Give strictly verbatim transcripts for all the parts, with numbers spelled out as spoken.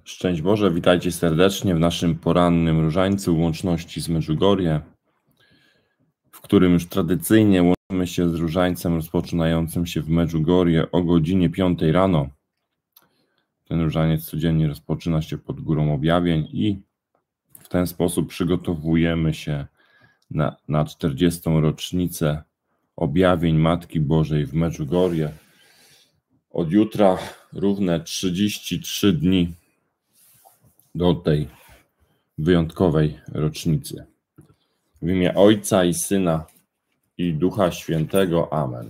Szczęść Boże, witajcie serdecznie w naszym porannym różańcu łączności z Medjugorje, w którym już tradycyjnie łączymy się z różańcem rozpoczynającym się w Medjugorje o godzinie piątej rano. Ten różaniec codziennie rozpoczyna się pod Górą Objawień i w ten sposób przygotowujemy się na, na czterdziestą rocznicę objawień Matki Bożej w Medjugorje. Od jutra równe trzydzieści trzy dni do tej wyjątkowej rocznicy. W imię Ojca i Syna i Ducha Świętego. Amen.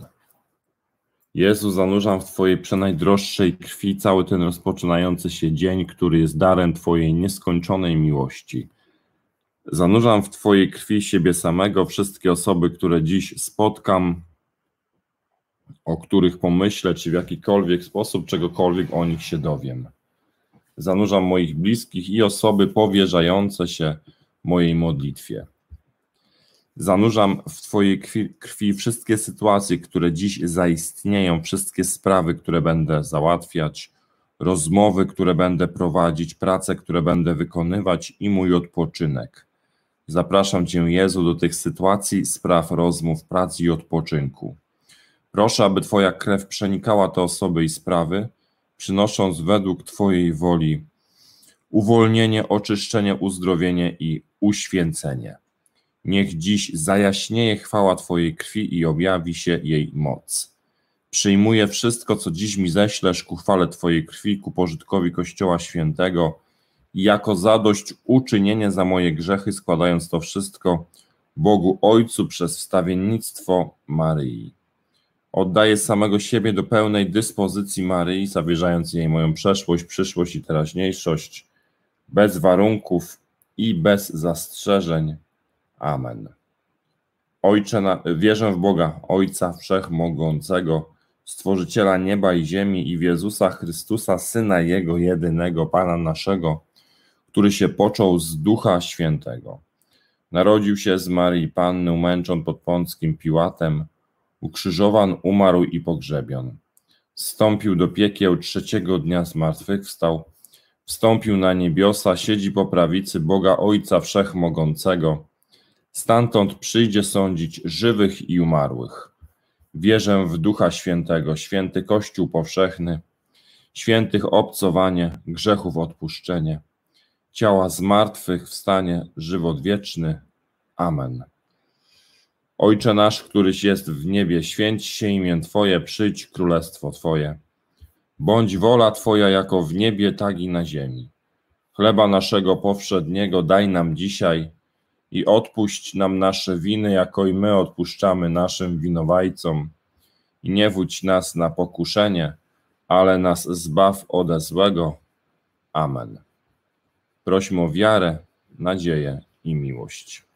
Jezu, zanurzam w Twojej przenajdroższej krwi cały ten rozpoczynający się dzień, który jest darem Twojej nieskończonej miłości. Zanurzam w Twojej krwi siebie samego, wszystkie osoby, które dziś spotkam, o których pomyślę, czy w jakikolwiek sposób czegokolwiek o nich się dowiem. Zanurzam moich bliskich i osoby powierzające się mojej modlitwie. Zanurzam w Twojej krwi, krwi wszystkie sytuacje, które dziś zaistnieją, wszystkie sprawy, które będę załatwiać, rozmowy, które będę prowadzić, prace, które będę wykonywać i mój odpoczynek. Zapraszam Cię, Jezu, do tych sytuacji, spraw, rozmów, prac i odpoczynku. Proszę, aby Twoja krew przenikała te osoby i sprawy, przynosząc według Twojej woli uwolnienie, oczyszczenie, uzdrowienie i uświęcenie. Niech dziś zajaśnieje chwała Twojej krwi i objawi się jej moc. Przyjmuję wszystko, co dziś mi ześlesz ku chwale Twojej krwi, ku pożytkowi Kościoła Świętego i jako zadość uczynienie za moje grzechy, składając to wszystko Bogu Ojcu przez wstawiennictwo Maryi. Oddaję samego siebie do pełnej dyspozycji Maryi, zawierzając jej moją przeszłość, przyszłość i teraźniejszość, bez warunków i bez zastrzeżeń. Amen. Ojcze, na, wierzę w Boga, Ojca Wszechmogącego, Stworzyciela nieba i ziemi i w Jezusa Chrystusa, Syna Jego jedynego, Pana naszego, który się począł z Ducha Świętego. Narodził się z Maryi Panny, umęczon pod Pąckim Piłatem, ukrzyżowan, umarł i pogrzebion. Zstąpił do piekieł, trzeciego dnia zmartwychwstał, wstąpił na niebiosa, siedzi po prawicy Boga Ojca Wszechmogącego, stamtąd przyjdzie sądzić żywych i umarłych. Wierzę w Ducha Świętego, święty Kościół powszechny, świętych obcowanie, grzechów odpuszczenie, ciała zmartwychwstanie, żywot wieczny. Amen. Ojcze nasz, któryś jest w niebie, święć się imię Twoje, przyjdź królestwo Twoje. Bądź wola Twoja jako w niebie, tak i na ziemi. Chleba naszego powszedniego daj nam dzisiaj i odpuść nam nasze winy, jako i my odpuszczamy naszym winowajcom. I nie wódź nas na pokuszenie, ale nas zbaw ode złego. Amen. Prośmy o wiarę, nadzieję i miłość.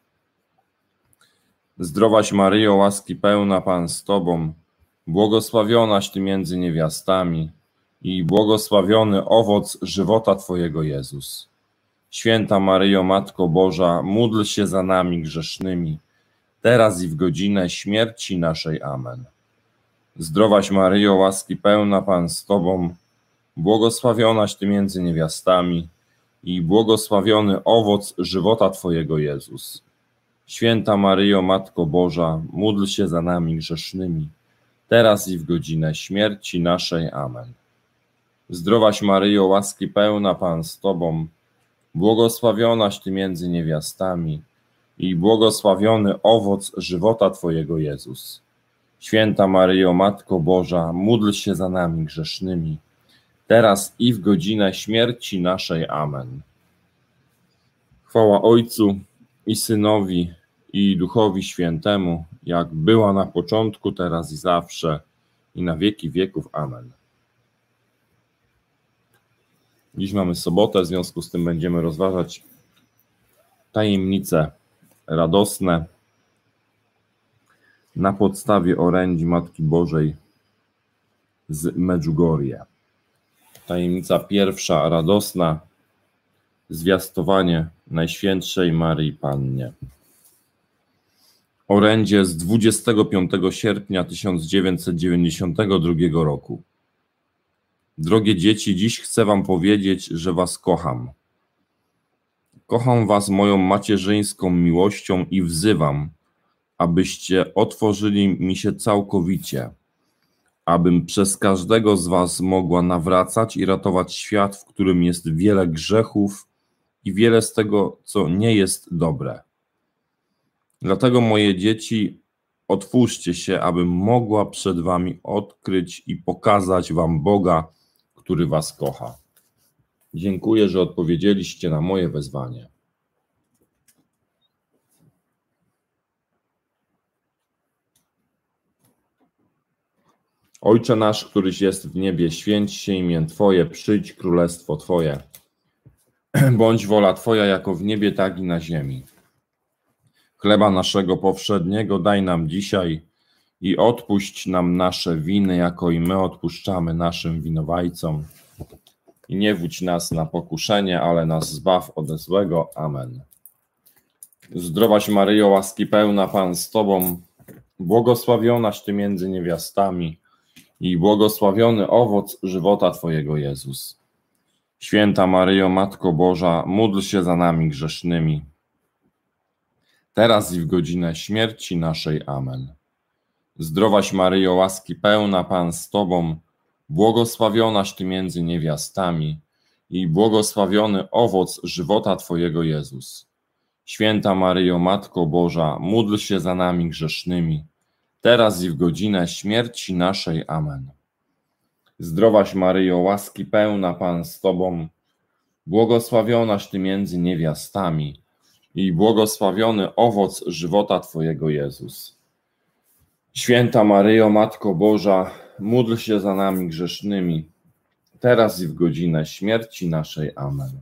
Zdrowaś Maryjo, łaski pełna, Pan z Tobą, błogosławionaś Ty między niewiastami i błogosławiony owoc żywota Twojego, Jezus. Święta Maryjo, Matko Boża, módl się za nami grzesznymi, teraz i w godzinę śmierci naszej. Amen. Zdrowaś Maryjo, łaski pełna, Pan z Tobą, błogosławionaś Ty między niewiastami i błogosławiony owoc żywota Twojego, Jezus. Święta Maryjo, Matko Boża, módl się za nami grzesznymi, teraz i w godzinę śmierci naszej. Amen. Zdrowaś Maryjo, łaski pełna, Pan z Tobą, błogosławionaś Ty między niewiastami i błogosławiony owoc żywota Twojego, Jezus. Święta Maryjo, Matko Boża, módl się za nami grzesznymi, teraz i w godzinę śmierci naszej. Amen. Chwała Ojcu i Synowi, i Duchowi Świętemu, jak była na początku, teraz i zawsze, i na wieki wieków. Amen. Dziś mamy sobotę, w związku z tym będziemy rozważać tajemnice radosne na podstawie orędzi Matki Bożej z Medjugorje. Tajemnica pierwsza, radosna, zwiastowanie Najświętszej Maryi Pannie. Orędzie z dwudziestego piątego sierpnia tysiąc dziewięćset dziewięćdziesiątego drugiego roku. Drogie dzieci, dziś chcę wam powiedzieć, że was kocham. Kocham was moją macierzyńską miłością i wzywam, abyście otworzyli mi się całkowicie, abym przez każdego z was mogła nawracać i ratować świat, w którym jest wiele grzechów i wiele z tego, co nie jest dobre. Dlatego, moje dzieci, otwórzcie się, abym mogła przed wami odkryć i pokazać wam Boga, który was kocha. Dziękuję, że odpowiedzieliście na moje wezwanie. Ojcze nasz, któryś jest w niebie, święć się imię Twoje, przyjdź królestwo Twoje. Bądź wola Twoja jako w niebie, tak i na ziemi. Chleba naszego powszedniego daj nam dzisiaj i odpuść nam nasze winy, jako i my odpuszczamy naszym winowajcom. I nie wódź nas na pokuszenie, ale nas zbaw ode złego. Amen. Zdrowaś Maryjo, łaski pełna, Pan z Tobą, błogosławionaś Ty między niewiastami i błogosławiony owoc żywota Twojego, Jezus. Święta Maryjo, Matko Boża, módl się za nami grzesznymi, teraz i w godzinę śmierci naszej. Amen. Zdrowaś Maryjo, łaski pełna, Pan z Tobą, błogosławionaś Ty między niewiastami i błogosławiony owoc żywota Twojego, Jezus. Święta Maryjo, Matko Boża, módl się za nami grzesznymi, teraz i w godzinę śmierci naszej. Amen. Zdrowaś Maryjo, łaski pełna, Pan z Tobą, błogosławionaś Ty między niewiastami i błogosławiony owoc żywota Twojego, Jezus. Święta Maryjo, Matko Boża, módl się za nami grzesznymi, teraz i w godzinę śmierci naszej. Amen.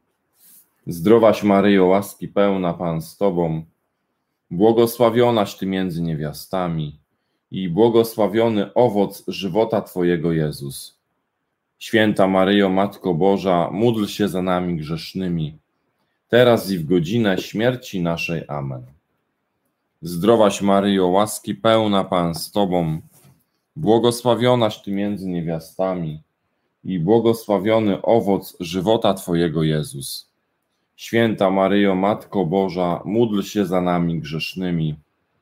Zdrowaś Maryjo, łaski pełna, Pan z Tobą, błogosławionaś Ty między niewiastami i błogosławiony owoc żywota Twojego, Jezus. Święta Maryjo, Matko Boża, módl się za nami grzesznymi, teraz i w godzinę śmierci naszej. Amen. Zdrowaś Maryjo, łaski pełna, Pan z Tobą, błogosławionaś Ty między niewiastami i błogosławiony owoc żywota Twojego, Jezus. Święta Maryjo, Matko Boża, módl się za nami grzesznymi,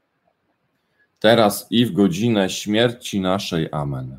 teraz i w godzinę śmierci naszej. Amen.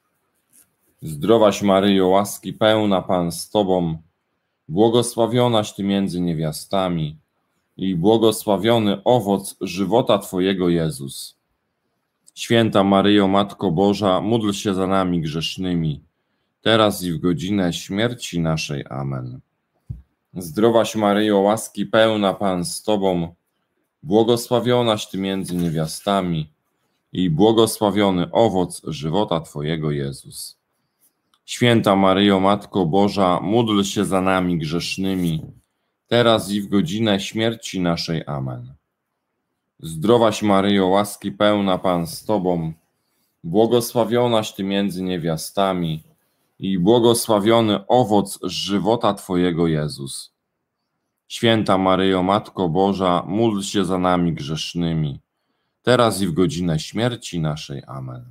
Zdrowaś Maryjo, łaski pełna, Pan z Tobą, błogosławionaś Ty między niewiastami i błogosławiony owoc żywota Twojego, Jezus. Święta Maryjo, Matko Boża, módl się za nami grzesznymi, teraz i w godzinę śmierci naszej. Amen. Zdrowaś Maryjo, łaski pełna, Pan z Tobą, błogosławionaś Ty między niewiastami i błogosławiony owoc żywota Twojego, Jezus. Święta Maryjo, Matko Boża, módl się za nami grzesznymi, teraz i w godzinę śmierci naszej. Amen. Zdrowaś Maryjo, łaski pełna, Pan z Tobą, błogosławionaś Ty między niewiastami i błogosławiony owoc żywota Twojego, Jezus. Święta Maryjo, Matko Boża, módl się za nami grzesznymi, teraz i w godzinę śmierci naszej. Amen.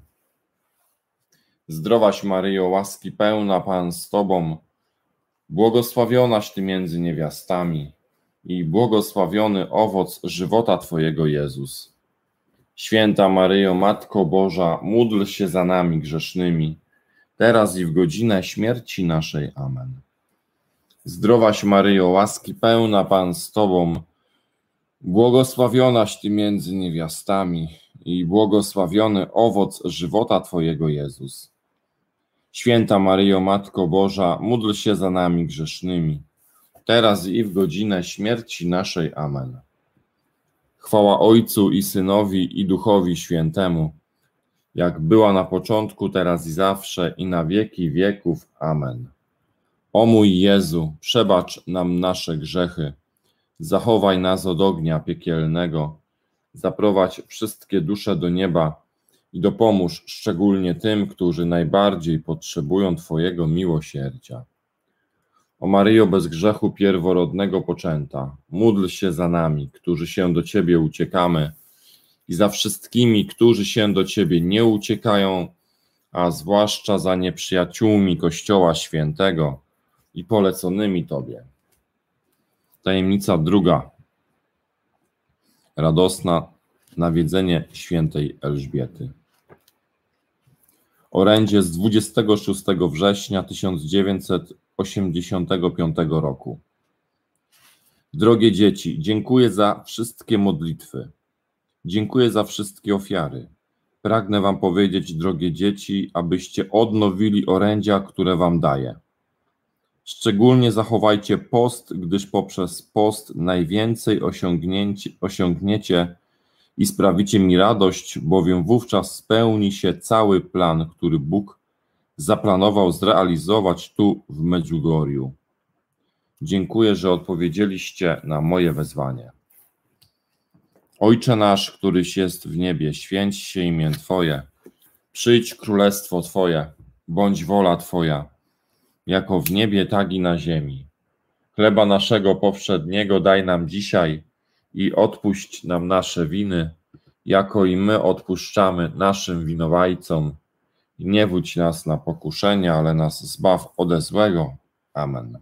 Zdrowaś Maryjo, łaski pełna, Pan z Tobą, błogosławionaś Ty między niewiastami i błogosławiony owoc żywota Twojego, Jezus. Święta Maryjo, Matko Boża, módl się za nami grzesznymi, teraz i w godzinę śmierci naszej. Amen. Zdrowaś Maryjo, łaski pełna, Pan z Tobą, błogosławionaś Ty między niewiastami i błogosławiony owoc żywota Twojego, Jezus. Święta Maryjo, Matko Boża, módl się za nami grzesznymi, teraz i w godzinę śmierci naszej. Amen. Chwała Ojcu i Synowi i Duchowi Świętemu, jak była na początku, teraz i zawsze, i na wieki wieków. Amen. O mój Jezu, przebacz nam nasze grzechy, zachowaj nas od ognia piekielnego, zaprowadź wszystkie dusze do nieba i dopomóż szczególnie tym, którzy najbardziej potrzebują Twojego miłosierdzia. O Maryjo, bez grzechu pierworodnego poczęta, módl się za nami, którzy się do Ciebie uciekamy, i za wszystkimi, którzy się do Ciebie nie uciekają, a zwłaszcza za nieprzyjaciółmi Kościoła Świętego i poleconymi Tobie. Tajemnica druga. Radosna nawiedzenie świętej Elżbiety. Orędzie z dwudziestego szóstego września tysiąc dziewięćset osiemdziesiątego piątego roku. Drogie dzieci, dziękuję za wszystkie modlitwy. Dziękuję za wszystkie ofiary. Pragnę wam powiedzieć, drogie dzieci, abyście odnowili orędzia, które wam daję. Szczególnie zachowajcie post, gdyż poprzez post najwięcej osiągniecie i sprawicie mi radość, bowiem wówczas spełni się cały plan, który Bóg zaplanował zrealizować tu w Medjugorju. Dziękuję, że odpowiedzieliście na moje wezwanie. Ojcze nasz, któryś jest w niebie, święć się imię Twoje. Przyjdź królestwo Twoje, bądź wola Twoja, jako w niebie, tak i na ziemi. Chleba naszego powszedniego daj nam dzisiaj i odpuść nam nasze winy, jako i my odpuszczamy naszym winowajcom. I nie wódź nas na pokuszenie, ale nas zbaw ode złego. Amen.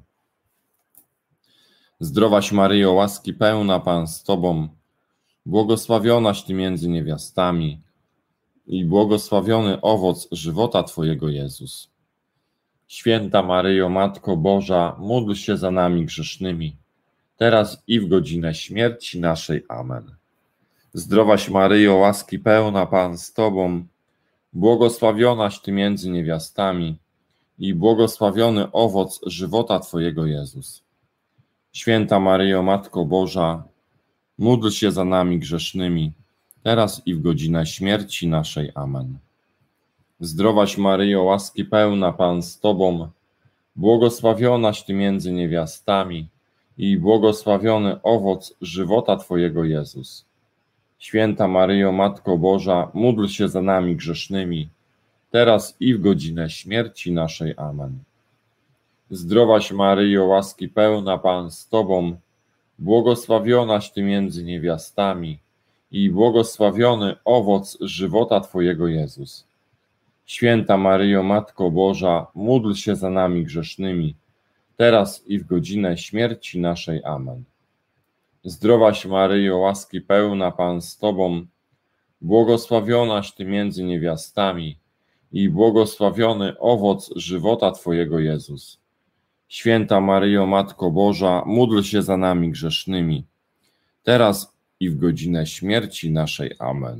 Zdrowaś Maryjo, łaski pełna, Pan z Tobą, błogosławionaś Ty między niewiastami i błogosławiony owoc żywota Twojego, Jezus. Święta Maryjo, Matko Boża, módl się za nami grzesznymi, teraz i w godzinę śmierci naszej. Amen. Zdrowaś Maryjo, łaski pełna, Pan z Tobą, błogosławionaś Ty między niewiastami i błogosławiony owoc żywota Twojego, Jezus. Święta Maryjo, Matko Boża, módl się za nami grzesznymi, teraz i w godzinę śmierci naszej. Amen. Zdrowaś Maryjo, łaski pełna, Pan z Tobą, błogosławionaś Ty między niewiastami i błogosławiony owoc żywota Twojego, Jezus. Święta Maryjo, Matko Boża, módl się za nami grzesznymi, teraz i w godzinę śmierci naszej. Amen. Zdrowaś Maryjo, łaski pełna, Pan z Tobą, błogosławionaś Ty między niewiastami i błogosławiony owoc żywota Twojego, Jezus. Święta Maryjo, Matko Boża, módl się za nami grzesznymi, teraz i w godzinę śmierci naszej. Amen. Zdrowaś Maryjo, łaski pełna, Pan z Tobą, błogosławionaś Ty między niewiastami i błogosławiony owoc żywota Twojego, Jezus. Święta Maryjo, Matko Boża, módl się za nami grzesznymi, teraz i w godzinę śmierci naszej. Amen.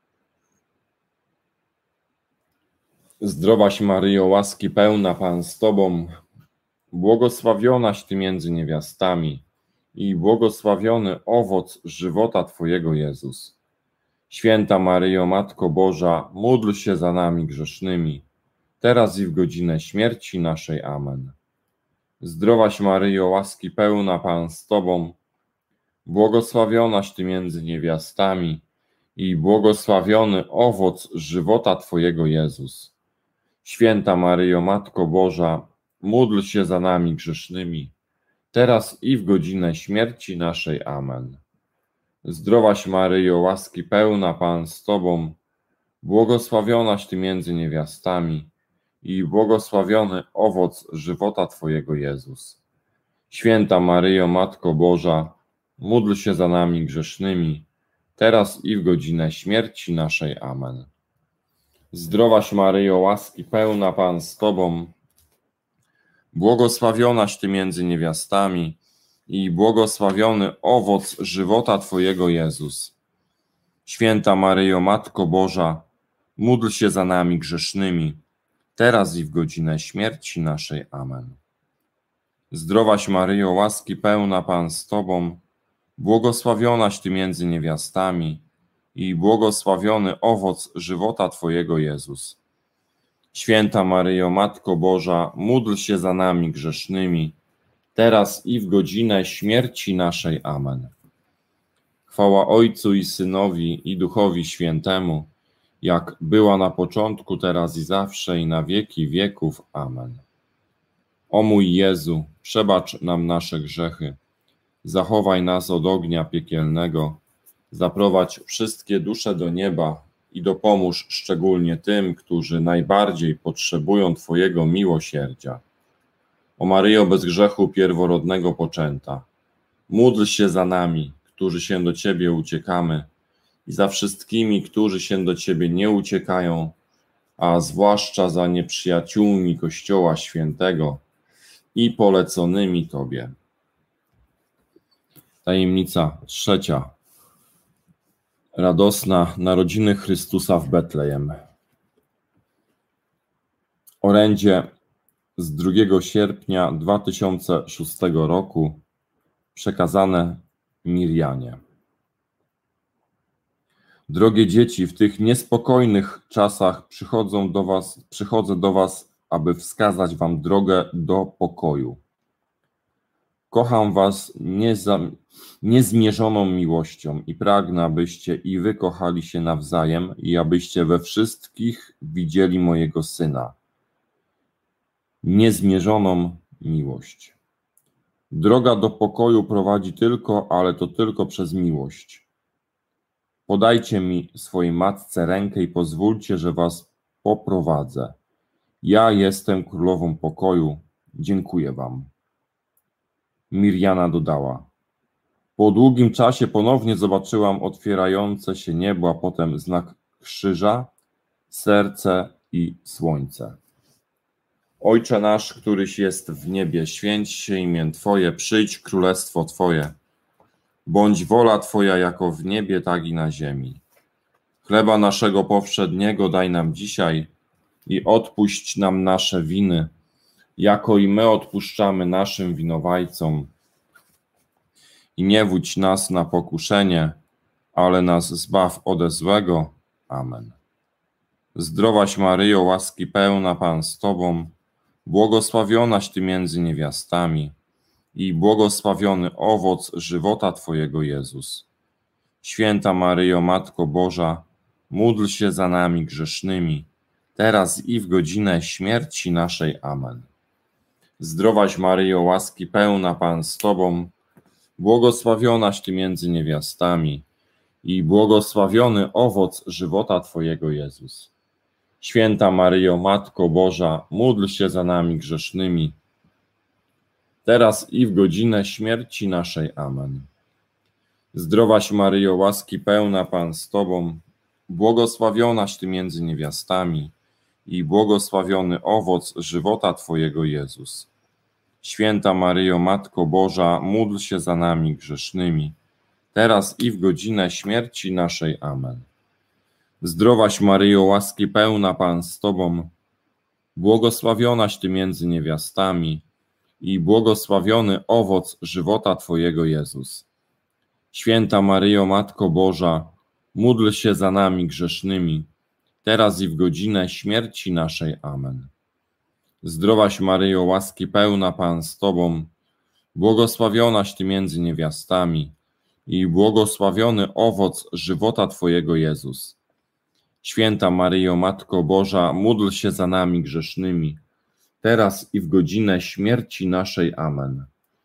Zdrowaś Maryjo, łaski pełna, Pan z Tobą, błogosławionaś Ty między niewiastami i błogosławiony owoc żywota Twojego, Jezus. Święta Maryjo, Matko Boża, módl się za nami grzesznymi, teraz i w godzinę śmierci naszej. Amen. Zdrowaś Maryjo, łaski pełna, Pan z Tobą, błogosławionaś Ty między niewiastami i błogosławiony owoc żywota Twojego, Jezus. Święta Maryjo, Matko Boża, módl się za nami grzesznymi, teraz i w godzinę śmierci naszej. Amen. Zdrowaś Maryjo, łaski pełna, Pan z Tobą, błogosławionaś Ty między niewiastami i błogosławiony owoc żywota Twojego, Jezus. Święta Maryjo, Matko Boża, módl się za nami grzesznymi, teraz i w godzinę śmierci naszej. Amen. Zdrowaś Maryjo, łaski pełna, Pan z Tobą, błogosławionaś Ty między niewiastami i błogosławiony owoc żywota Twojego, Jezus. Święta Maryjo, Matko Boża, módl się za nami grzesznymi, teraz i w godzinę śmierci naszej. Amen. Zdrowaś Maryjo, łaski pełna, Pan z Tobą, błogosławionaś Ty między niewiastami i błogosławiony owoc żywota Twojego, Jezus. Święta Maryjo, Matko Boża, módl się za nami grzesznymi, teraz i w godzinę śmierci naszej. Amen. Chwała Ojcu i Synowi, i Duchowi Świętemu, jak była na początku, teraz i zawsze, i na wieki wieków. Amen. O mój Jezu, przebacz nam nasze grzechy, zachowaj nas od ognia piekielnego, zaprowadź wszystkie dusze do nieba i dopomóż szczególnie tym, którzy najbardziej potrzebują Twojego miłosierdzia. O Maryjo bez grzechu pierworodnego poczęta, módl się za nami, którzy się do Ciebie uciekamy, i za wszystkimi, którzy się do Ciebie nie uciekają, a zwłaszcza za nieprzyjaciółmi Kościoła Świętego i poleconymi Tobie. Tajemnica trzecia. Radosna narodziny Chrystusa w Betlejem. Orędzie z drugiego sierpnia dwa tysiące szóstego roku przekazane Mirjanie. Drogie dzieci, w tych niespokojnych czasach przychodzą do was, przychodzę do was, aby wskazać wam drogę do pokoju. Kocham was nieza, niezmierzoną miłością i pragnę, abyście i wy kochali się nawzajem i abyście we wszystkich widzieli mojego Syna. Niezmierzoną miłość. Droga do pokoju prowadzi tylko, ale to tylko przez miłość. Podajcie mi swojej matce rękę i pozwólcie, że was poprowadzę. Ja jestem królową pokoju. Dziękuję wam. Mirjana dodała. Po długim czasie ponownie zobaczyłam otwierające się niebo, a potem znak krzyża, serce i słońce. Ojcze nasz, któryś jest w niebie, święć się imię Twoje, przyjdź królestwo Twoje. Bądź wola Twoja jako w niebie, tak i na ziemi. Chleba naszego powszedniego daj nam dzisiaj i odpuść nam nasze winy, jako i my odpuszczamy naszym winowajcom. I nie wódź nas na pokuszenie, ale nas zbaw ode złego. Amen. Zdrowaś Maryjo, łaski pełna, Pan z Tobą, błogosławionaś Ty między niewiastami i błogosławiony owoc żywota Twojego, Jezus. Święta Maryjo, Matko Boża, módl się za nami grzesznymi, teraz i w godzinę śmierci naszej. Amen. Zdrowaś Maryjo, łaski pełna, Pan z Tobą, błogosławionaś Ty między niewiastami i błogosławiony owoc żywota Twojego, Jezus. Święta Maryjo, Matko Boża, módl się za nami grzesznymi, teraz i w godzinę śmierci naszej. Amen. Zdrowaś Maryjo, łaski pełna, Pan z Tobą, błogosławionaś Ty między niewiastami i błogosławiony owoc żywota Twojego, Jezus. Święta Maryjo, Matko Boża, módl się za nami grzesznymi, teraz i w godzinę śmierci naszej. Amen. Zdrowaś Maryjo, łaski pełna, Pan z Tobą, błogosławionaś Ty między niewiastami i błogosławiony owoc żywota Twojego, Jezus. Święta Maryjo, Matko Boża, módl się za nami grzesznymi, teraz i w godzinę śmierci naszej. Amen. Zdrowaś Maryjo, łaski pełna, Pan z Tobą, błogosławionaś Ty między niewiastami i błogosławiony owoc żywota Twojego, Jezus. Święta Maryjo, Matko Boża, módl się za nami grzesznymi, teraz i w godzinę śmierci naszej. Amen.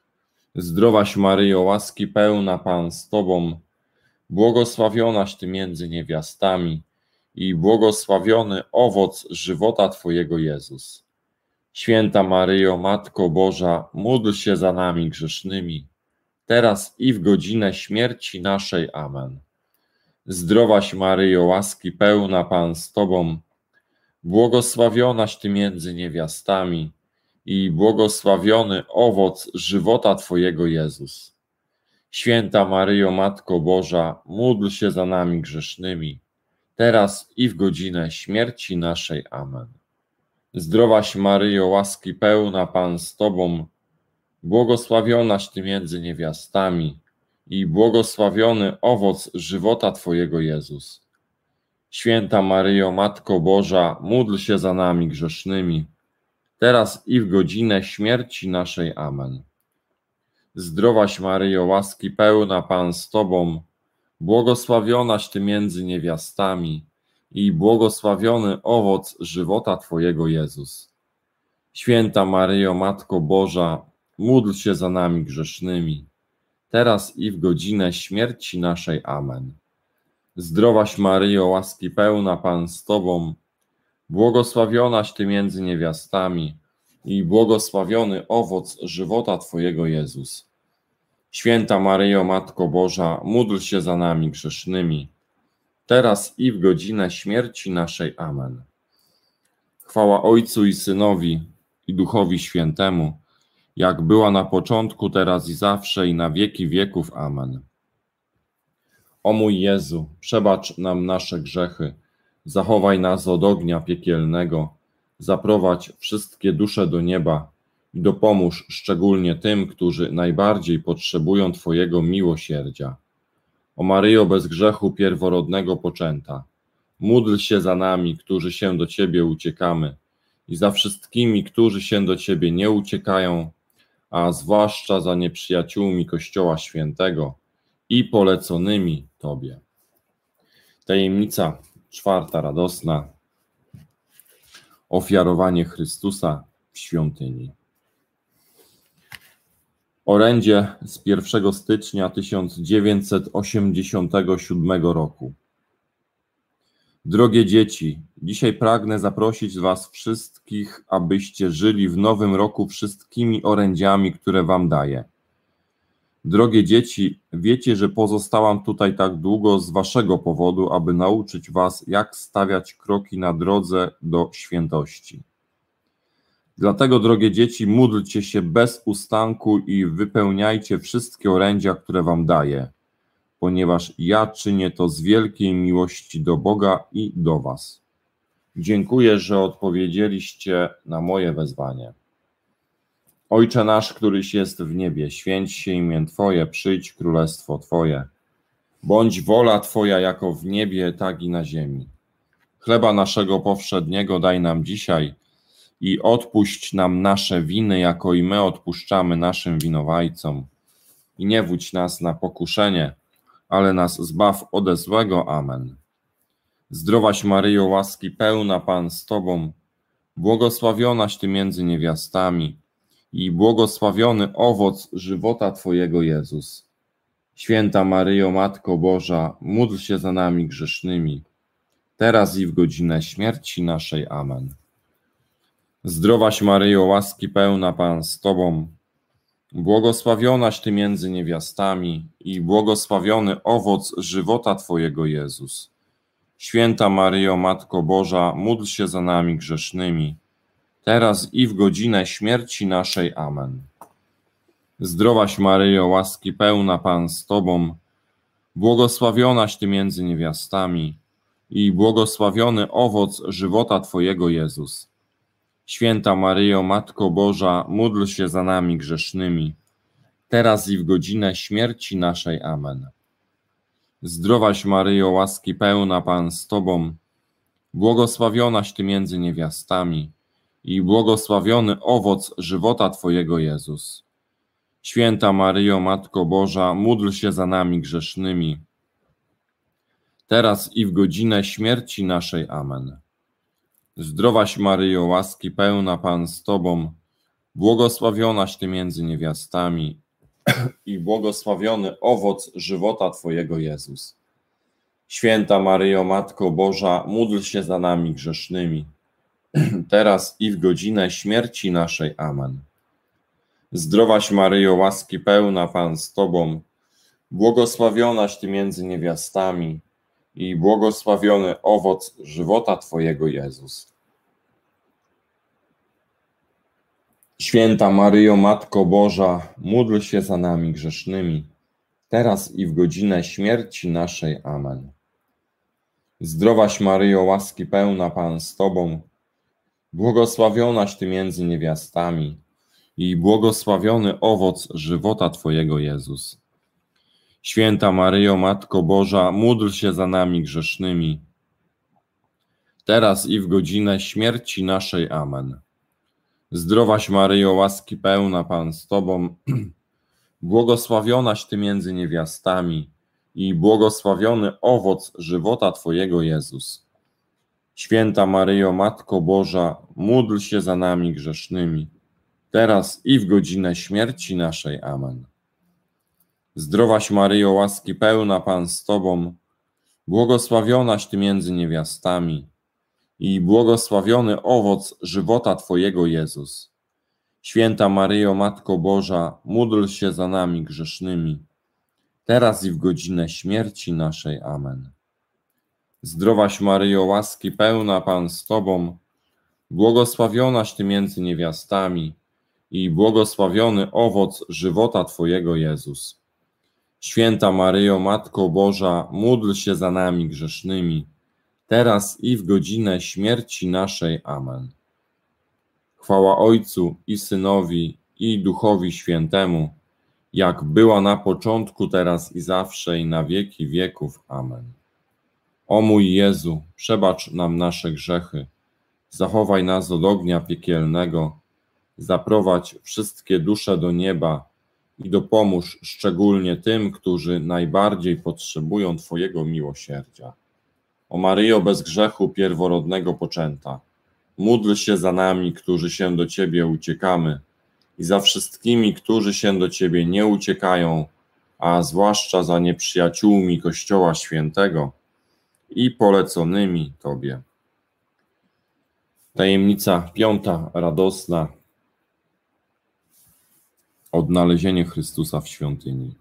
Zdrowaś Maryjo, łaski pełna, Pan z Tobą, błogosławionaś Ty między niewiastami i błogosławiony owoc żywota Twojego, Jezus. Święta Maryjo, Matko Boża, módl się za nami grzesznymi, teraz i w godzinę śmierci naszej. Amen. Zdrowaś Maryjo, łaski pełna, Pan z Tobą, błogosławionaś Ty między niewiastami i błogosławiony owoc żywota Twojego, Jezus. Święta Maryjo, Matko Boża, módl się za nami grzesznymi, teraz i w godzinę śmierci naszej. Amen. Zdrowaś Maryjo, łaski pełna, Pan z Tobą, błogosławionaś Ty między niewiastami i błogosławiony owoc żywota Twojego, Jezus. Święta Maryjo, Matko Boża, módl się za nami grzesznymi, teraz i w godzinę śmierci naszej. Amen. Zdrowaś Maryjo, łaski pełna, Pan z Tobą, błogosławionaś Ty między niewiastami i błogosławiony owoc żywota Twojego, Jezus. Święta Maryjo, Matko Boża, módl się za nami grzesznymi, teraz i w godzinę śmierci naszej. Amen. Zdrowaś Maryjo, łaski pełna, Pan z Tobą, błogosławionaś Ty między niewiastami i błogosławiony owoc żywota Twojego, Jezus. Święta Maryjo, Matko Boża, módl się za nami grzesznymi, teraz i w godzinę śmierci naszej. Amen. Chwała Ojcu i Synowi, i Duchowi Świętemu, jak była na początku, teraz i zawsze, i na wieki wieków. Amen. O mój Jezu, przebacz nam nasze grzechy, zachowaj nas od ognia piekielnego, zaprowadź wszystkie dusze do nieba i dopomóż szczególnie tym, którzy najbardziej potrzebują Twojego miłosierdzia. O Maryjo, bez grzechu pierworodnego poczęta, módl się za nami, którzy się do Ciebie uciekamy, i za wszystkimi, którzy się do Ciebie nie uciekają, a zwłaszcza za nieprzyjaciółmi Kościoła Świętego i poleconymi Tobie. Tajemnica czwarta radosna. Ofiarowanie Chrystusa w świątyni. Orędzie z pierwszego stycznia tysiąc dziewięćset osiemdziesiątego siódmego roku. Drogie dzieci, dzisiaj pragnę zaprosić Was wszystkich, abyście żyli w nowym roku wszystkimi orędziami, które Wam daję. Drogie dzieci, wiecie, że pozostałam tutaj tak długo z Waszego powodu, aby nauczyć Was, jak stawiać kroki na drodze do świętości. Dlatego, drogie dzieci, módlcie się bez ustanku i wypełniajcie wszystkie orędzia, które Wam daję, ponieważ ja czynię to z wielkiej miłości do Boga i do Was. Dziękuję, że odpowiedzieliście na moje wezwanie. Ojcze nasz, któryś jest w niebie, święć się imię Twoje, przyjdź królestwo Twoje. Bądź wola Twoja jako w niebie, tak i na ziemi. Chleba naszego powszedniego daj nam dzisiaj i odpuść nam nasze winy, jako i my odpuszczamy naszym winowajcom. I nie wódź nas na pokuszenie, ale nas zbaw ode złego. Amen. Zdrowaś Maryjo, łaski pełna, Pan z Tobą, błogosławionaś Ty między niewiastami i błogosławiony owoc żywota Twojego, Jezus. Święta Maryjo, Matko Boża, módl się za nami grzesznymi, teraz i w godzinę śmierci naszej. Amen. Zdrowaś Maryjo, łaski pełna, Pan z Tobą, błogosławionaś Ty między niewiastami i błogosławiony owoc żywota Twojego, Jezus. Święta Maryjo, Matko Boża, módl się za nami grzesznymi, teraz i w godzinę śmierci naszej. Amen. Zdrowaś Maryjo, łaski pełna, Pan z Tobą, błogosławionaś Ty między niewiastami i błogosławiony owoc żywota Twojego, Jezus. Święta Maryjo, Matko Boża, módl się za nami grzesznymi, teraz i w godzinę śmierci naszej. Amen. Zdrowaś Maryjo, łaski pełna, Pan z Tobą, błogosławionaś Ty między niewiastami i błogosławiony owoc żywota Twojego, Jezus. Święta Maryjo, Matko Boża, módl się za nami grzesznymi, teraz i w godzinę śmierci naszej. Amen. Zdrowaś Maryjo, łaski pełna, Pan z Tobą, błogosławionaś Ty między niewiastami i błogosławiony owoc żywota Twojego, Jezus. Święta Maryjo, Matko Boża, módl się za nami grzesznymi, teraz i w godzinę śmierci naszej. Amen. Zdrowaś Maryjo, łaski pełna, Pan z Tobą, błogosławionaś Ty między niewiastami i błogosławiony owoc żywota Twojego, Jezus. Święta Maryjo, Matko Boża, módl się za nami grzesznymi, teraz i w godzinę śmierci naszej. Amen. Zdrowaś Maryjo, łaski pełna, Pan z Tobą, błogosławionaś Ty między niewiastami i błogosławiony owoc żywota Twojego, Jezus. Święta Maryjo, Matko Boża, módl się za nami grzesznymi, teraz i w godzinę śmierci naszej. Amen. Zdrowaś Maryjo, łaski pełna, Pan z Tobą, błogosławionaś Ty między niewiastami i błogosławiony owoc żywota Twojego, Jezus. Święta Maryjo, Matko Boża, módl się za nami grzesznymi, teraz i w godzinę śmierci naszej. Amen. Zdrowaś Maryjo, łaski pełna, Pan z Tobą, Błogosławionaś Ty między niewiastami i błogosławiony owoc żywota Twojego, Jezus. Święta Maryjo, Matko Boża, módl się za nami grzesznymi, teraz i w godzinę śmierci naszej. Amen. Zdrowaś Maryjo, łaski pełna, Pan z Tobą, błogosławionaś Ty między niewiastami i błogosławiony owoc żywota Twojego, Jezus. Święta Maryjo, Matko Boża, módl się za nami grzesznymi, teraz i w godzinę śmierci naszej. Amen. Chwała Ojcu i Synowi, i Duchowi Świętemu, jak była na początku, teraz i zawsze, i na wieki wieków. Amen. O mój Jezu, przebacz nam nasze grzechy, zachowaj nas od ognia piekielnego, zaprowadź wszystkie dusze do nieba i dopomóż szczególnie tym, którzy najbardziej potrzebują Twojego miłosierdzia. O Maryjo, bez grzechu pierworodnego poczęta, módl się za nami, którzy się do Ciebie uciekamy, i za wszystkimi, którzy się do Ciebie nie uciekają, a zwłaszcza za nieprzyjaciółmi Kościoła Świętego i poleconymi Tobie. Tajemnica piąta, radosna. Odnalezienie Chrystusa w świątyni.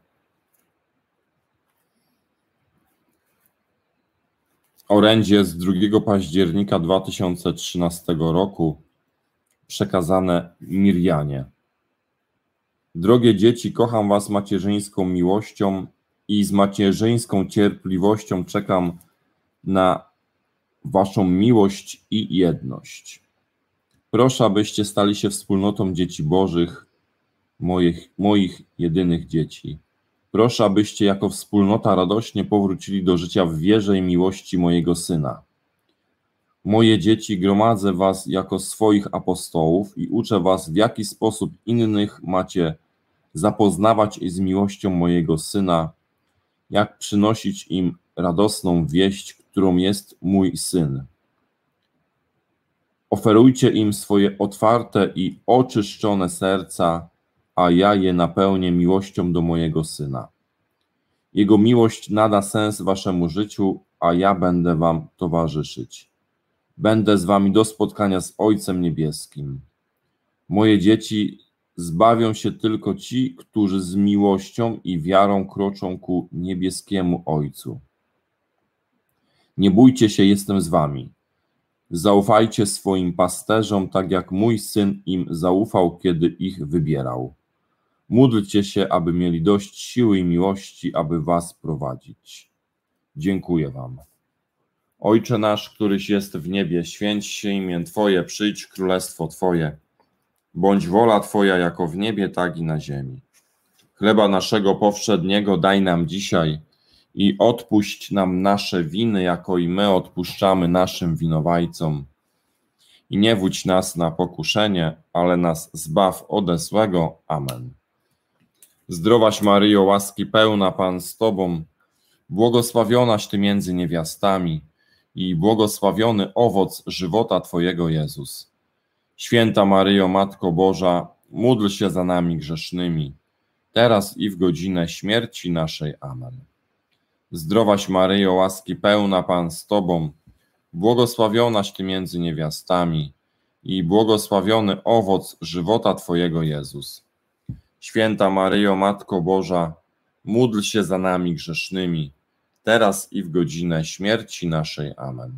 Orędzie z drugiego października dwa tysiące trzynastego roku przekazane Mirjanie. Drogie dzieci, kocham Was macierzyńską miłością i z macierzyńską cierpliwością czekam na Waszą miłość i jedność. Proszę, abyście stali się wspólnotą dzieci Bożych, moich, moich jedynych dzieci. Proszę, abyście jako wspólnota radośnie powrócili do życia w wierze i miłości mojego Syna. Moje dzieci, gromadzę Was jako swoich apostołów i uczę Was, w jaki sposób innych macie zapoznawać z miłością mojego Syna, jak przynosić im radosną wieść, którą jest mój Syn. Oferujcie im swoje otwarte i oczyszczone serca, a ja je napełnię miłością do mojego Syna. Jego miłość nada sens Waszemu życiu, a ja będę Wam towarzyszyć. Będę z Wami do spotkania z Ojcem Niebieskim. Moje dzieci, zbawią się tylko ci, którzy z miłością i wiarą kroczą ku niebieskiemu Ojcu. Nie bójcie się, jestem z Wami. Zaufajcie swoim pasterzom, tak jak mój Syn im zaufał, kiedy ich wybierał. Módlcie się, aby mieli dość siły i miłości, aby Was prowadzić. Dziękuję Wam. Ojcze nasz, któryś jest w niebie, święć się imię Twoje, przyjdź królestwo Twoje. Bądź wola Twoja jako w niebie, tak i na ziemi. Chleba naszego powszedniego daj nam dzisiaj i odpuść nam nasze winy, jako i my odpuszczamy naszym winowajcom. I nie wódź nas na pokuszenie, ale nas zbaw ode złego. Amen. Zdrowaś Maryjo, łaski pełna, Pan z Tobą, błogosławionaś Ty między niewiastami i błogosławiony owoc żywota Twojego, Jezus. Święta Maryjo, Matko Boża, módl się za nami grzesznymi, teraz i w godzinę śmierci naszej. Amen. Zdrowaś Maryjo, łaski pełna, Pan z Tobą, błogosławionaś Ty między niewiastami i błogosławiony owoc żywota Twojego, Jezus. Święta Maryjo, Matko Boża, módl się za nami grzesznymi, teraz i w godzinę śmierci naszej. Amen.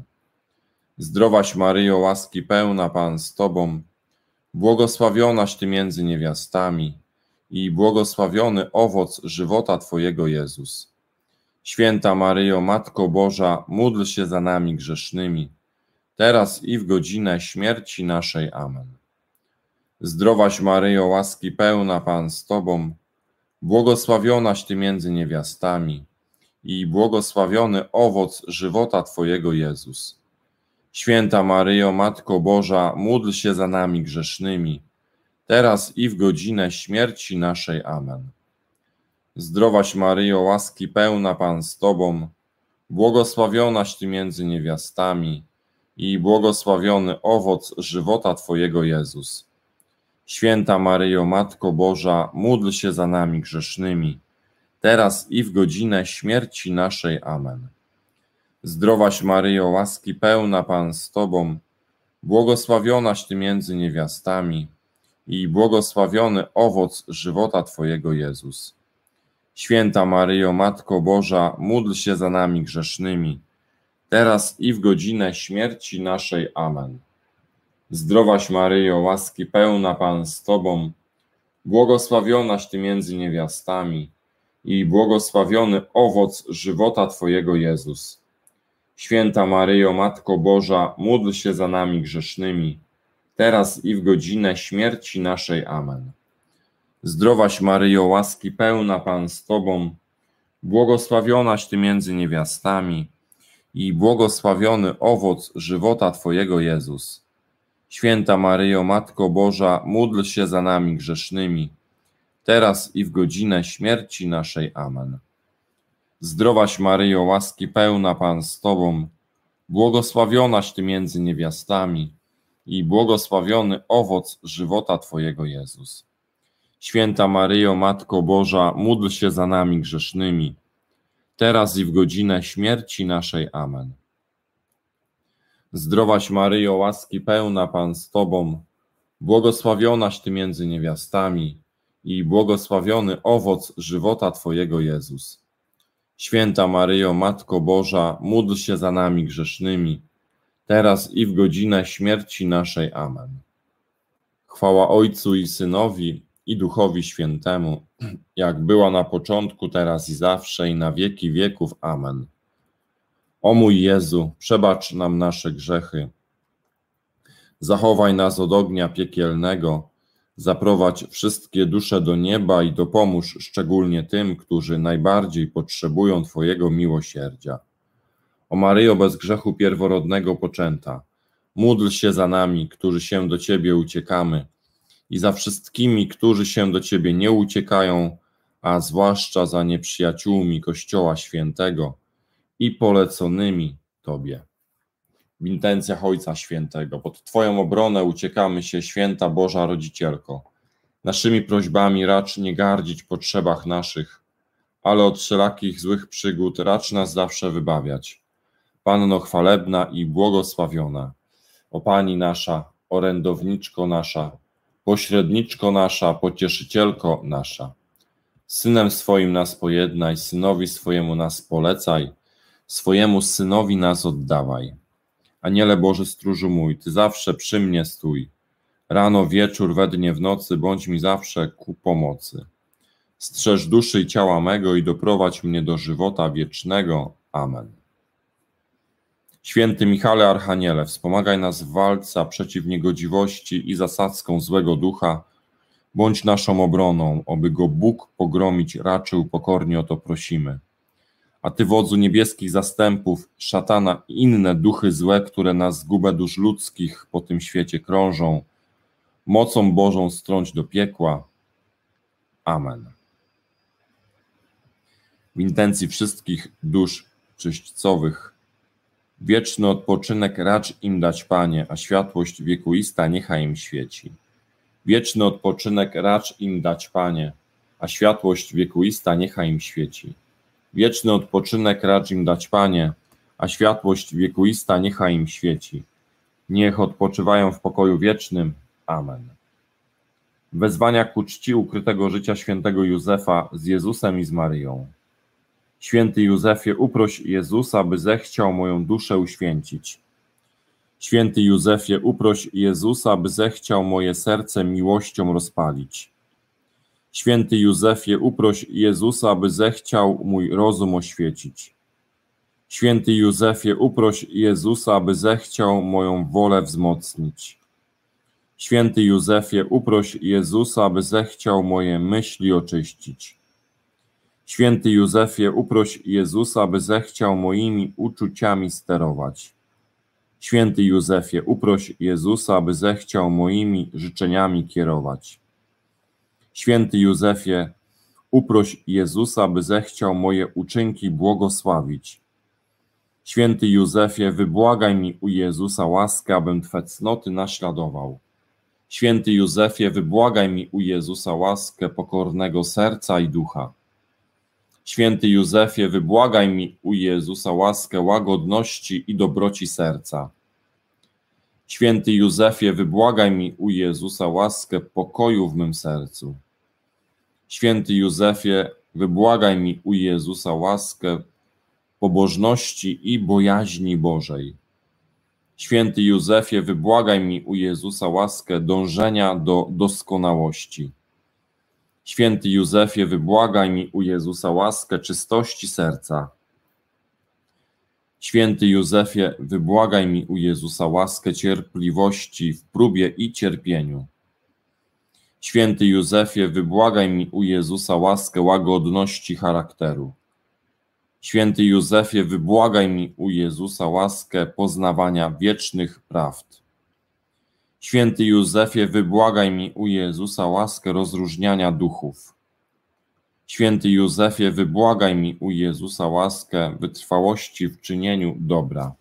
Zdrowaś Maryjo, łaski pełna, Pan z Tobą, błogosławionaś Ty między niewiastami i błogosławiony owoc żywota Twojego, Jezus. Święta Maryjo, Matko Boża, módl się za nami grzesznymi, teraz i w godzinę śmierci naszej. Amen. Zdrowaś Maryjo, łaski pełna, Pan z Tobą, błogosławionaś Ty między niewiastami i błogosławiony owoc żywota Twojego, Jezus. Święta Maryjo, Matko Boża, módl się za nami grzesznymi, teraz i w godzinę śmierci naszej. Amen. Zdrowaś Maryjo, łaski pełna, Pan z Tobą, błogosławionaś Ty między niewiastami i błogosławiony owoc żywota Twojego, Jezus. Święta Maryjo, Matko Boża, módl się za nami grzesznymi, teraz i w godzinę śmierci naszej. Amen. Zdrowaś Maryjo, łaski pełna, Pan z Tobą, błogosławionaś Ty między niewiastami i błogosławiony owoc żywota Twojego, Jezus. Święta Maryjo, Matko Boża, módl się za nami grzesznymi, teraz i w godzinę śmierci naszej. Amen. Zdrowaś Maryjo, łaski pełna, Pan z Tobą, błogosławionaś Ty między niewiastami i błogosławiony owoc żywota Twojego, Jezus. Święta Maryjo, Matko Boża, módl się za nami grzesznymi, teraz i w godzinę śmierci naszej. Amen. Zdrowaś Maryjo, łaski pełna, Pan z Tobą, błogosławionaś Ty między niewiastami i błogosławiony owoc żywota Twojego, Jezus. Święta Maryjo, Matko Boża, módl się za nami grzesznymi, teraz i w godzinę śmierci naszej. Amen. Zdrowaś Maryjo, łaski pełna, Pan z Tobą, błogosławionaś Ty między niewiastami i błogosławiony owoc żywota Twojego, Jezus. Święta Maryjo, Matko Boża, módl się za nami grzesznymi, teraz i w godzinę śmierci naszej. Amen. Zdrowaś Maryjo, łaski pełna, Pan z Tobą, błogosławionaś Ty między niewiastami i błogosławiony owoc żywota Twojego, Jezus. Święta Maryjo, Matko Boża, módl się za nami grzesznymi, teraz i w godzinę śmierci naszej. Amen. Chwała Ojcu i Synowi, i Duchowi Świętemu, jak była na początku, teraz i zawsze, i na wieki wieków. Amen. O mój Jezu, przebacz nam nasze grzechy, zachowaj nas od ognia piekielnego, zaprowadź wszystkie dusze do nieba i dopomóż szczególnie tym, którzy najbardziej potrzebują Twojego miłosierdzia. O Maryjo, bez grzechu pierworodnego poczęta, módl się za nami, którzy się do Ciebie uciekamy, i za wszystkimi, którzy się do Ciebie nie uciekają, a zwłaszcza za nieprzyjaciółmi Kościoła Świętego i poleconymi Tobie. W intencjach Ojca Świętego, pod Twoją obronę uciekamy się, Święta Boża Rodzicielko. Naszymi prośbami racz nie gardzić potrzebach naszych, ale od wszelakich złych przygód racz nas zawsze wybawiać. Panno chwalebna i błogosławiona, o Pani nasza, orędowniczko nasza, pośredniczko nasza, pocieszycielko nasza. Synem swoim nas pojednaj, synowi swojemu nas polecaj, swojemu synowi nas oddawaj. Aniele Boży stróżu mój, Ty zawsze przy mnie stój. Rano, wieczór, we dnie, w nocy, bądź mi zawsze ku pomocy. Strzeż duszy i ciała mego i doprowadź mnie do żywota wiecznego. Amen. Święty Michale Archaniele, wspomagaj nas w walce przeciw niegodziwości i zasadzkom złego ducha. Bądź naszą obroną, oby go Bóg pogromić raczył, pokornie o to prosimy. A Ty, wodzu niebieskich zastępów, szatana i inne duchy złe, które na zgubę dusz ludzkich po tym świecie krążą, mocą Bożą strąć do piekła. Amen. W intencji wszystkich dusz czyśćcowych, wieczny odpoczynek racz im dać, Panie, a światłość wiekuista niechaj im świeci. Wieczny odpoczynek racz im dać, Panie, a światłość wiekuista niechaj im świeci. Wieczny odpoczynek racz im dać, Panie, a światłość wiekuista niechaj im świeci. Niech odpoczywają w pokoju wiecznym. Amen. Wezwania ku czci ukrytego życia świętego Józefa z Jezusem i z Maryją. Święty Józefie, uproś Jezusa, by zechciał moją duszę uświęcić. Święty Józefie, uproś Jezusa, by zechciał moje serce miłością rozpalić. Święty Józefie, uproś Jezusa, by zechciał mój rozum oświecić. Święty Józefie, uproś Jezusa, by zechciał moją wolę wzmocnić. Święty Józefie, uproś Jezusa, by zechciał moje myśli oczyścić. Święty Józefie, uproś Jezusa, by zechciał moimi uczuciami sterować. Święty Józefie, uproś Jezusa, by zechciał moimi życzeniami kierować. Święty Józefie, uproś Jezusa, by zechciał moje uczynki błogosławić. Święty Józefie, wybłagaj mi u Jezusa łaskę, abym Twe cnoty naśladował. Święty Józefie, wybłagaj mi u Jezusa łaskę pokornego serca i ducha. Święty Józefie, wybłagaj mi u Jezusa łaskę łagodności i dobroci serca. Święty Józefie, wybłagaj mi u Jezusa łaskę pokoju w mym sercu. Święty Józefie, wybłagaj mi u Jezusa łaskę pobożności i bojaźni Bożej. Święty Józefie, wybłagaj mi u Jezusa łaskę dążenia do doskonałości. Święty Józefie, wybłagaj mi u Jezusa łaskę czystości serca. Święty Józefie, wybłagaj mi u Jezusa łaskę cierpliwości w próbie i cierpieniu. Święty Józefie, wybłagaj mi u Jezusa łaskę łagodności charakteru. Święty Józefie, wybłagaj mi u Jezusa łaskę poznawania wiecznych prawd. Święty Józefie, wybłagaj mi u Jezusa łaskę rozróżniania duchów. Święty Józefie, wybłagaj mi u Jezusa łaskę wytrwałości w czynieniu dobra.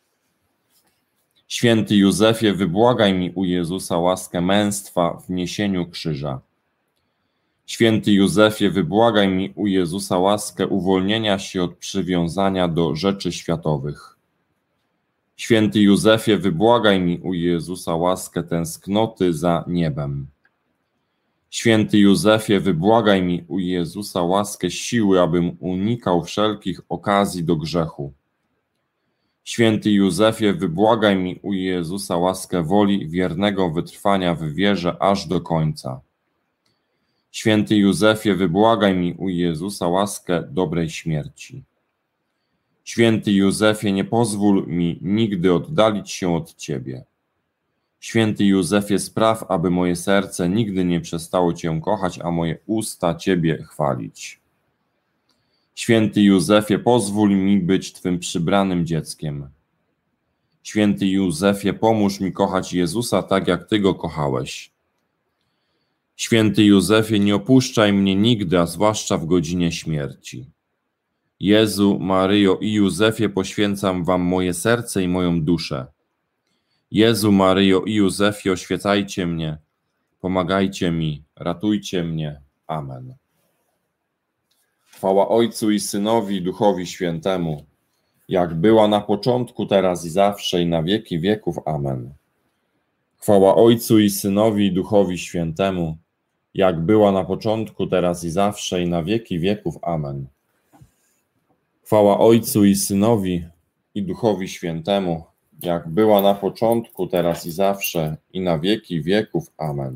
Święty Józefie, wybłagaj mi u Jezusa łaskę męstwa w niesieniu krzyża. Święty Józefie, wybłagaj mi u Jezusa łaskę uwolnienia się od przywiązania do rzeczy światowych. Święty Józefie, wybłagaj mi u Jezusa łaskę tęsknoty za niebem. Święty Józefie, wybłagaj mi u Jezusa łaskę siły, abym unikał wszelkich okazji do grzechu. Święty Józefie, wybłagaj mi u Jezusa łaskę woli wiernego wytrwania w wierze aż do końca. Święty Józefie, wybłagaj mi u Jezusa łaskę dobrej śmierci. Święty Józefie, nie pozwól mi nigdy oddalić się od Ciebie. Święty Józefie, spraw, aby moje serce nigdy nie przestało Cię kochać, a moje usta Ciebie chwalić. Święty Józefie, pozwól mi być Twym przybranym dzieckiem. Święty Józefie, pomóż mi kochać Jezusa tak, jak Ty Go kochałeś. Święty Józefie, nie opuszczaj mnie nigdy, a zwłaszcza w godzinie śmierci. Jezu, Maryjo i Józefie, poświęcam Wam moje serce i moją duszę. Jezu, Maryjo i Józefie, oświecajcie mnie, pomagajcie mi, ratujcie mnie. Amen. Chwała Ojcu i Synowi, i Duchowi Świętemu, jak była na początku, teraz i zawsze, i na wieki wieków. Amen. Chwała Ojcu i Synowi, i Duchowi Świętemu, jak była na początku, teraz i zawsze, i na wieki wieków. Amen. Chwała Ojcu i Synowi, i Duchowi Świętemu, jak była na początku, teraz i zawsze, i na wieki wieków. Amen.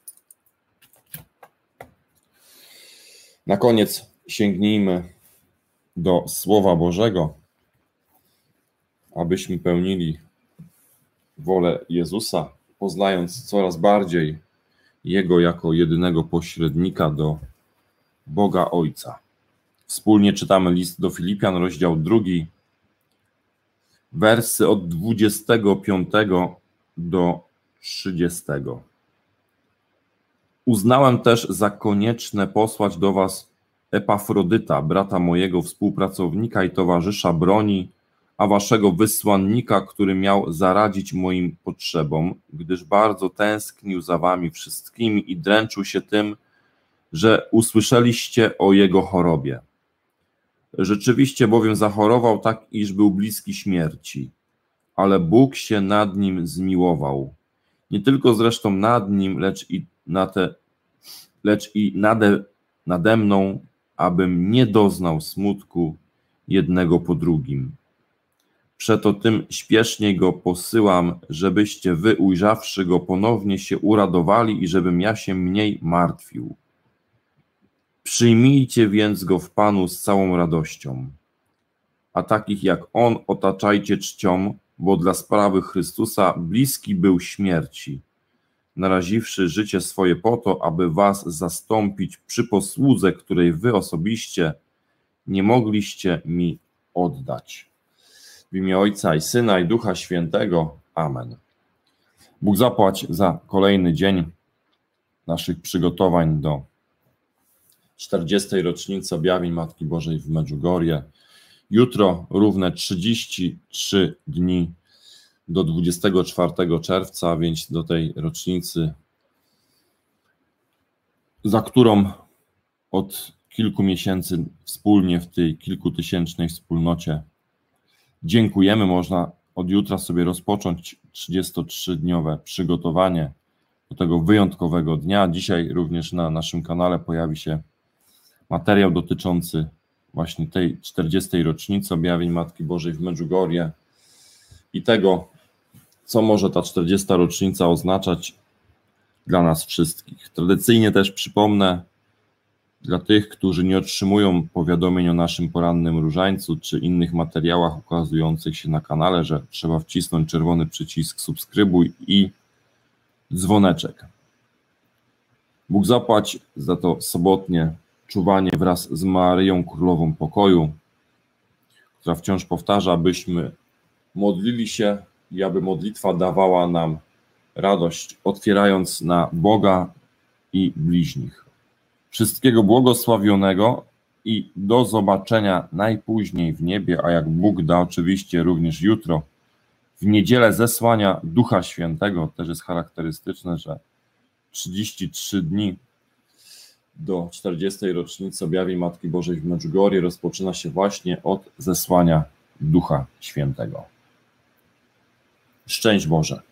Na koniec sięgnijmy do Słowa Bożego, abyśmy pełnili wolę Jezusa, poznając coraz bardziej Jego jako jedynego pośrednika do Boga Ojca. Wspólnie czytamy list do Filipian, rozdział drugi, wersy od dwudziestego piątego do trzydziestego. Uznałem też za konieczne posłać do was Epafrodyta, brata mojego, współpracownika i towarzysza broni, a waszego wysłannika, który miał zaradzić moim potrzebom, gdyż bardzo tęsknił za wami wszystkimi i dręczył się tym, że usłyszeliście o jego chorobie. Rzeczywiście bowiem zachorował tak, iż był bliski śmierci, ale Bóg się nad nim zmiłował. Nie tylko zresztą nad nim, lecz i, na te, lecz i nade, nade mną, abym nie doznał smutku jednego po drugim. Przeto tym śpieszniej go posyłam, żebyście wy, ujrzawszy go, ponownie się uradowali i żebym ja się mniej martwił. Przyjmijcie więc go w Panu z całą radością, a takich jak on otaczajcie czcią, bo dla sprawy Chrystusa bliski był śmierci, naraziwszy życie swoje po to, aby was zastąpić przy posłudze, której wy osobiście nie mogliście mi oddać. W imię Ojca i Syna i Ducha Świętego. Amen. Bóg zapłać za kolejny dzień naszych przygotowań do czterdziestej rocznicy objawień Matki Bożej w Medjugorje. Jutro równe trzydzieści trzy dni do dwudziestego czwartego czerwca, więc do tej rocznicy, za którą od kilku miesięcy wspólnie w tej kilkutysięcznej wspólnocie. Dziękujemy, można od jutra sobie rozpocząć trzydziestotrzydniowe przygotowanie do tego wyjątkowego dnia. Dzisiaj również na naszym kanale pojawi się materiał dotyczący właśnie tej czterdziestej rocznicy objawień Matki Bożej w Medjugorje i tego, co może ta czterdziesta rocznica oznaczać dla nas wszystkich. Tradycyjnie też przypomnę dla tych, którzy nie otrzymują powiadomień o naszym porannym różańcu czy innych materiałach ukazujących się na kanale, że trzeba wcisnąć czerwony przycisk subskrybuj i dzwoneczek. Bóg zapłać za to sobotnie czuwanie wraz z Maryją Królową Pokoju, która wciąż powtarza, abyśmy modlili się i aby modlitwa dawała nam radość, otwierając na Boga i bliźnich. Wszystkiego błogosławionego i do zobaczenia najpóźniej w niebie, a jak Bóg da, oczywiście również jutro, w niedzielę zesłania Ducha Świętego. Też jest charakterystyczne, że trzydzieści trzy dni do czterdziestej rocznicy objawień Matki Bożej w Medjugorje rozpoczyna się właśnie od zesłania Ducha Świętego. Szczęść Boże.